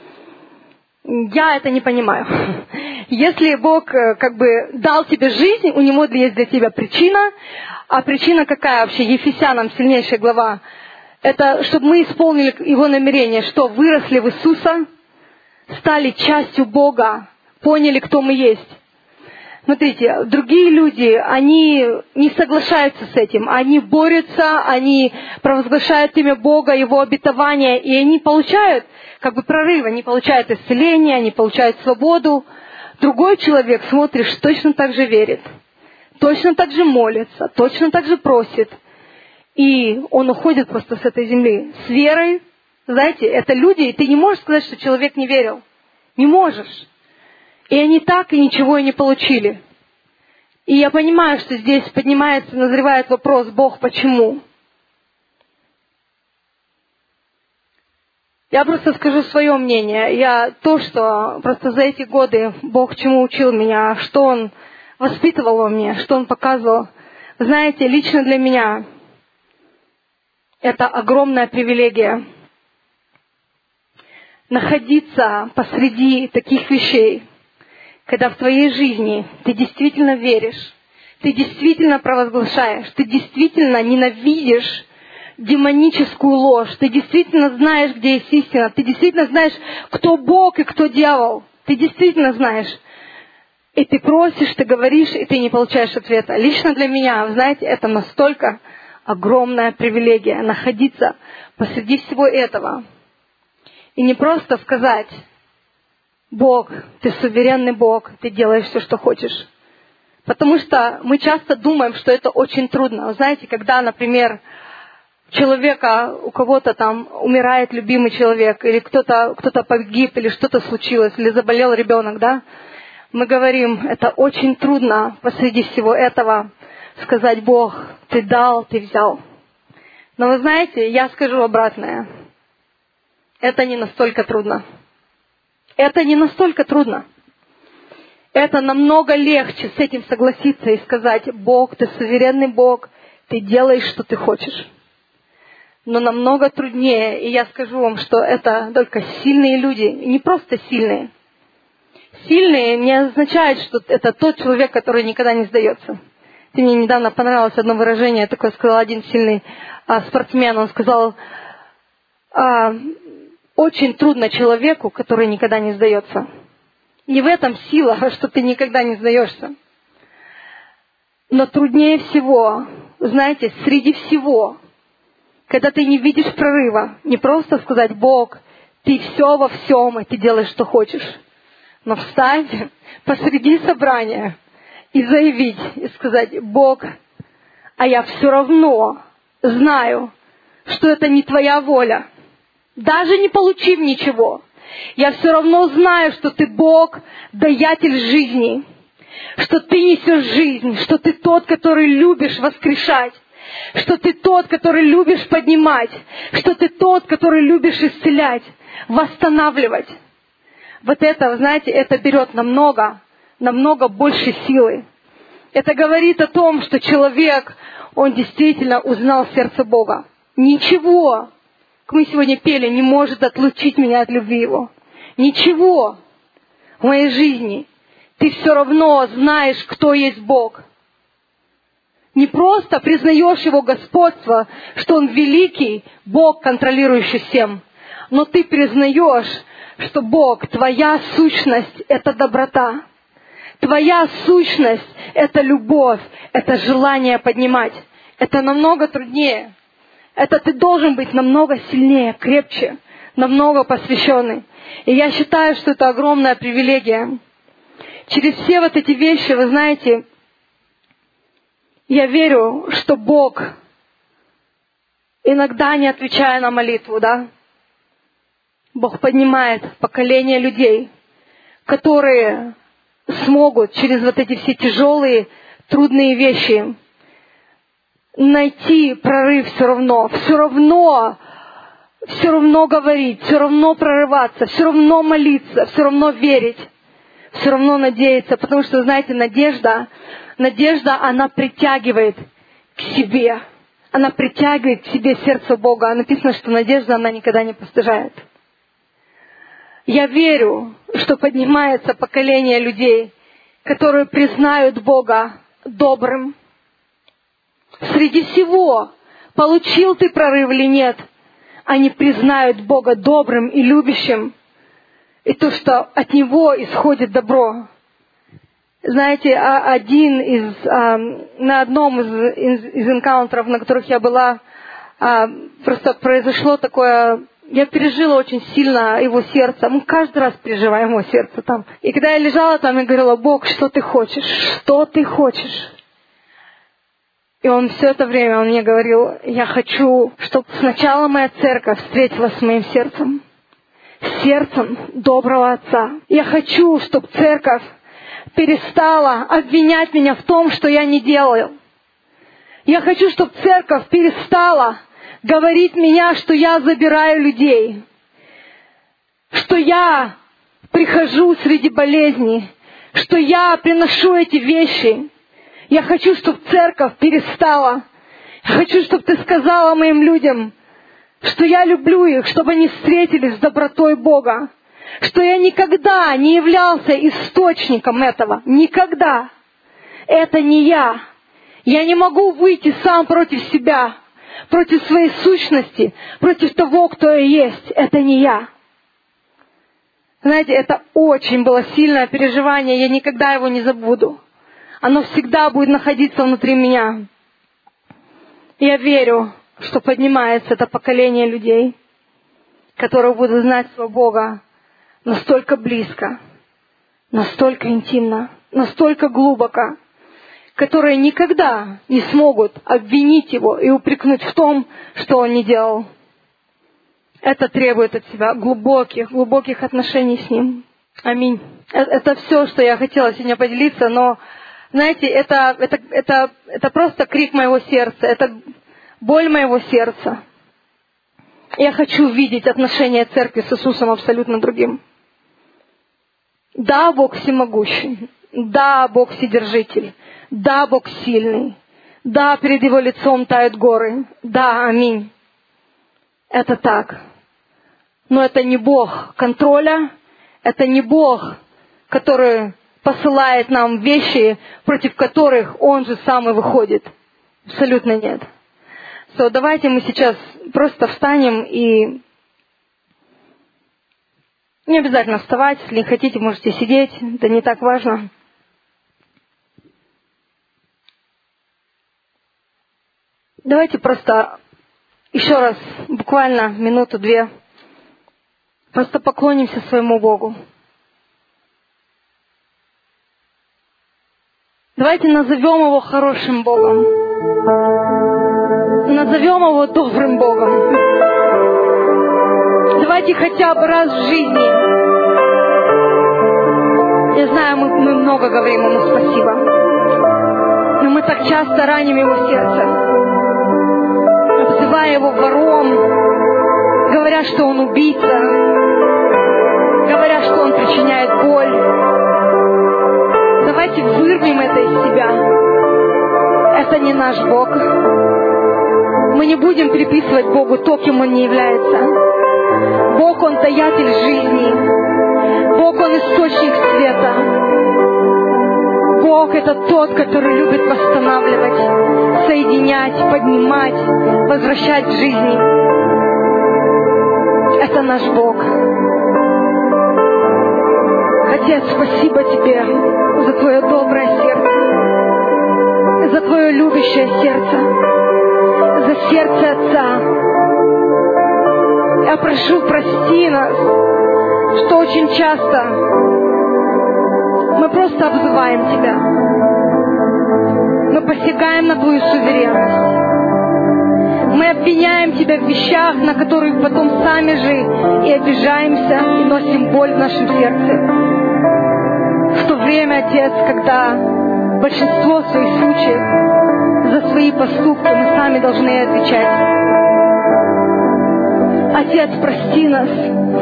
Я это не понимаю. Если Бог как бы дал тебе жизнь, у Него есть для тебя причина. А причина какая вообще? Ефесянам сильнейшая глава. Это чтобы мы исполнили Его намерение, что выросли в Иисуса, стали частью Бога, поняли, кто мы есть. Смотрите, другие люди, они не соглашаются с этим. Они борются, они провозглашают имя Бога, Его обетование, и они получают как бы прорыв, они получают исцеление, они получают свободу. Другой человек, смотришь, точно так же верит, точно так же молится, точно так же просит. И он уходит просто с этой земли с верой. Знаете, это люди, и ты не можешь сказать, что человек не верил. Не можешь. И они так и ничего и не получили. И я понимаю, что здесь поднимается, назревает вопрос: Бог, почему? Я просто скажу свое мнение. Я то, что просто за эти годы Бог чему учил меня, что Он воспитывал во мне, что Он показывал. Знаете, лично для меня это огромная привилегия находиться посреди таких вещей, когда в твоей жизни ты действительно веришь, ты действительно провозглашаешь, ты действительно ненавидишь демоническую ложь, ты действительно знаешь, где есть истина, ты действительно знаешь, кто Бог и кто дьявол, ты действительно знаешь. И ты просишь, ты говоришь, и ты не получаешь ответа. Лично для меня, вы знаете, это настолько огромная привилегия находиться посреди всего этого. И не просто сказать: Бог, ты суверенный Бог, ты делаешь все, что хочешь. Потому что мы часто думаем, что это очень трудно. Вы знаете, когда, например, человека, у кого-то там умирает любимый человек, или кто-то, кто-то погиб, или что-то случилось, или заболел ребенок, да, мы говорим, это очень трудно посреди всего этого сказать: Бог, ты дал, ты взял. Но вы знаете, я скажу обратное. Это не настолько трудно. Это не настолько трудно. Это намного легче с этим согласиться и сказать: Бог, ты суверенный Бог, ты делаешь, что ты хочешь. Но намного труднее, и я скажу вам, что это только сильные люди, не просто сильные. Сильные не означает, что это тот человек, который никогда не сдается. Мне недавно понравилось одно выражение, такое сказал один сильный а, спортсмен. Он сказал: а, очень трудно человеку, который никогда не сдается. Не в этом сила, что ты никогда не сдаешься. Но труднее всего, знаете, среди всего, когда ты не видишь прорыва, не просто сказать: Бог, ты все во всем, и ты делаешь, что хочешь. Но встать посреди собрания и заявить, и сказать: Бог, а я все равно знаю, что это не твоя воля. Даже не получив ничего, я все равно знаю, что ты Бог, даятель жизни, что ты несешь жизнь, что ты тот, который любишь воскрешать, что ты тот, который любишь поднимать, что ты тот, который любишь исцелять, восстанавливать. Вот это, знаете, это берет намного, намного больше силы. Это говорит о том, что человек, он действительно узнал сердце Бога. Ничего, как мы сегодня пели, не может отлучить меня от любви Его. Ничего в моей жизни. Ты все равно знаешь, кто есть Бог. Не просто признаешь Его господство, что Он великий Бог, контролирующий всем, но ты признаешь, что Бог, твоя сущность — это доброта. Твоя сущность — это любовь, это желание поднимать. Это намного труднее. Это ты должен быть намного сильнее, крепче, намного посвященный. И я считаю, что это огромная привилегия. Через все вот эти вещи, вы знаете, я верю, что Бог, иногда не отвечая на молитву, да, Бог поднимает поколение людей, которые смогут через вот эти все тяжелые, трудные вещи найти прорыв все равно, все равно, все равно говорить, все равно прорываться, все равно молиться, все равно верить, все равно надеяться, потому что, знаете, надежда, надежда, она притягивает к себе, она притягивает к себе сердце Бога. Написано, что надежда, она никогда не постыжает. Я верю, что поднимается поколение людей, которые признают Бога добрым. Среди всего, получил ты прорыв или нет, они признают Бога добрым и любящим, и то, что от Него исходит добро. Знаете, один из, на одном из, из, из энкаунтеров, на которых я была, просто произошло такое, я пережила очень сильно его сердце. Мы каждый раз переживаем его сердце там. И когда я лежала там и говорила: Бог, что ты хочешь? Что ты хочешь? И он все это время, он мне говорил: я хочу, чтобы сначала моя церковь встретилась с моим сердцем. Сердцем доброго Отца. Я хочу, чтобы церковь перестала обвинять меня в том, что я не делаю. Я хочу, чтобы церковь перестала говорить меня, что я забираю людей, что я прихожу среди болезней, что я приношу эти вещи. Я хочу, чтобы церковь перестала. Я хочу, чтобы ты сказала моим людям, что я люблю их, чтобы они встретились с добротой Бога, что я никогда не являлся источником этого. Никогда. Это не я. Я не могу выйти сам против себя, против своей сущности, против того, кто я есть. Это не я. Знаете, это очень было сильное переживание, я никогда его не забуду. Оно всегда будет находиться внутри меня. Я верю, что поднимается это поколение людей, которые будут знать своего Бога настолько близко, настолько интимно, настолько глубоко, которые никогда не смогут обвинить Его и упрекнуть в том, что Он не делал. Это требует от себя глубоких, глубоких отношений с Ним. Аминь. Это все, что я хотела сегодня поделиться, но, знаете, это, это, это, это просто крик моего сердца, это боль моего сердца. Я хочу видеть отношения церкви с Иисусом абсолютно другим. Да, Бог всемогущий. Да, Бог вседержитель. Да, Бог сильный. Да, перед Его лицом тают горы. Да, аминь. Это так. Но это не Бог контроля. Это не Бог, который посылает нам вещи, против которых Он же сам и выходит. Абсолютно нет. So, давайте мы сейчас просто встанем и не обязательно вставать, если не хотите, можете сидеть, это не так важно. Давайте просто еще раз, буквально минуту-две, просто поклонимся своему Богу. Давайте назовем Его хорошим Богом. Назовем Его добрым Богом. Давайте хотя бы раз в жизни. Я знаю, мы, мы много говорим Ему спасибо. Но мы так часто раним Его сердце. Обзывая Его вором, говоря, что Он убийца, говоря, что Он причиняет боль. Давайте вырвем это из себя. Это не наш Бог. Мы не будем приписывать Богу то, кем Он не является. Бог, Он таятель жизни. Бог, Он источник света. Бог — это тот, который любит восстанавливать, соединять, поднимать, возвращать к жизни. Это наш Бог. Отец, спасибо Тебе за Твое доброе сердце, за Твое любящее сердце, за сердце Отца. Я прошу, прости нас, что очень часто мы просто обзываем Тебя. Мы посягаем на Твою суверенность. Мы обвиняем Тебя в вещах, на которых потом сами же и обижаемся, и носим боль в нашем сердце. В то время, Отец, когда в большинство своих случаев за свои поступки мы сами должны отвечать. Отец, прости нас.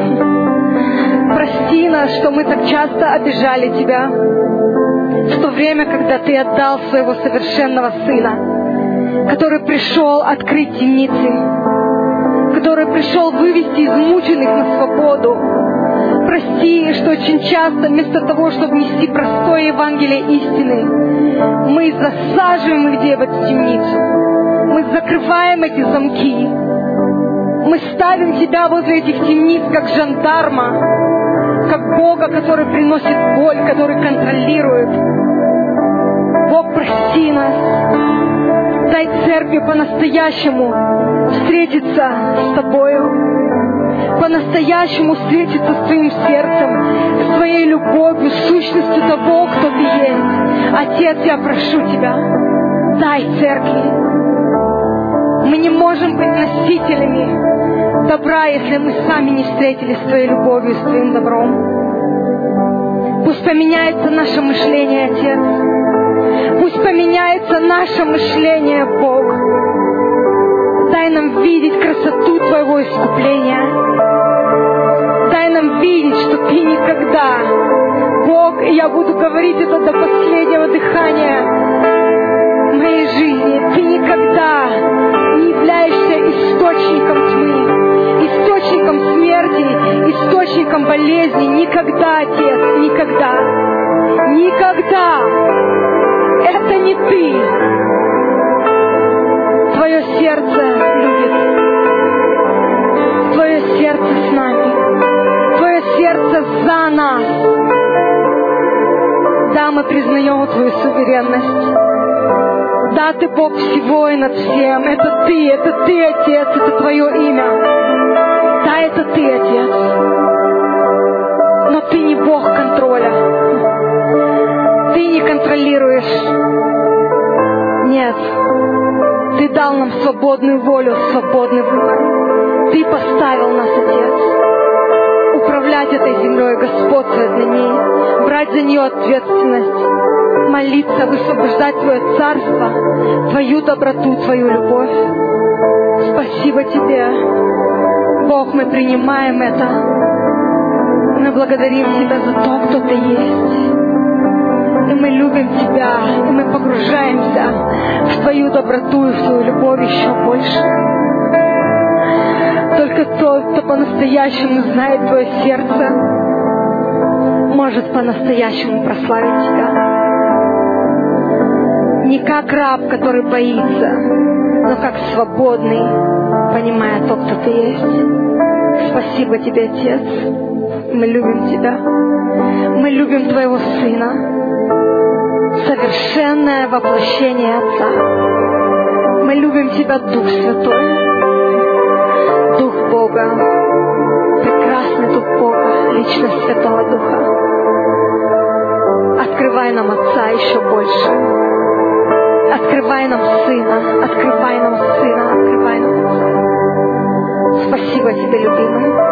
Прости нас, что мы так часто обижали Тебя. В то время, когда Ты отдал Своего совершенного Сына, который пришел открыть темницы, который пришел вывести измученных на свободу, Прости, что очень часто вместо того, чтобы нести простое Евангелие истины, мы засаживаем их где в эту темницу. Мы закрываем эти замки. Мы ставим Тебя возле этих темниц, как жандарма, как Бога, который приносит боль, который контролирует. Бог, прости нас. Дай церкви по-настоящему встретиться с Тобою, по-настоящему встретиться с Твоим сердцем, с Твоей любовью, с сущностью того, кто Ты есть. Отец, я прошу Тебя, дай церкви. Мы не можем быть носителями добра, если мы сами не встретились с Твоей любовью, с Твоим добром. Пусть поменяется наше мышление, Отец. Пусть поменяется наше мышление, Бог. Дай нам видеть красоту Твоего искупления. Дай нам видеть, что Ты никогда, Бог, и я буду говорить это до последнего дыхания моей жизни, Ты никогда не являешься источником тьмы, источником смерти, источником болезни. Никогда, Отец, никогда. Никогда. Это не Ты. Твое сердце любит. Твое сердце с нами. Твое сердце за нас. Да, мы признаем Твою суверенность. Да, Ты Бог всего и над всем. Это Ты, это Ты, Отец, это Твое имя. Да, это Ты, Отец. Но Ты не Бог контроля. Ты не контролируешь. Нет. Ты дал нам свободную волю, свободный выбор. Ты поставил нас, Отец, управлять этой землей, господствовать на ней, брать за нее ответственность, молиться, высвобождать Твое царство, Твою доброту, Твою любовь. Спасибо Тебе, Бог, мы принимаем это. Мы благодарим Тебя за то, кто Ты есть. И мы любим Тебя, и мы погружаемся в Твою доброту и в Твою любовь еще больше. Только тот, кто по-настоящему знает Твое сердце, может по-настоящему прославить Тебя. Не как раб, который боится, но как свободный, понимая то, кто Ты есть. Спасибо Тебе, Отец. Мы любим Тебя. Мы любим Твоего Сына. Совершенное воплощение Отца. Мы любим Тебя, Дух Святой. Дух Бога. Прекрасный Дух Бога. Личность Святого Духа. Открывай нам Отца еще больше. Открывай нам Сына. Открывай нам Сына. Открывай нам Отца. Спасибо Тебе, любимый.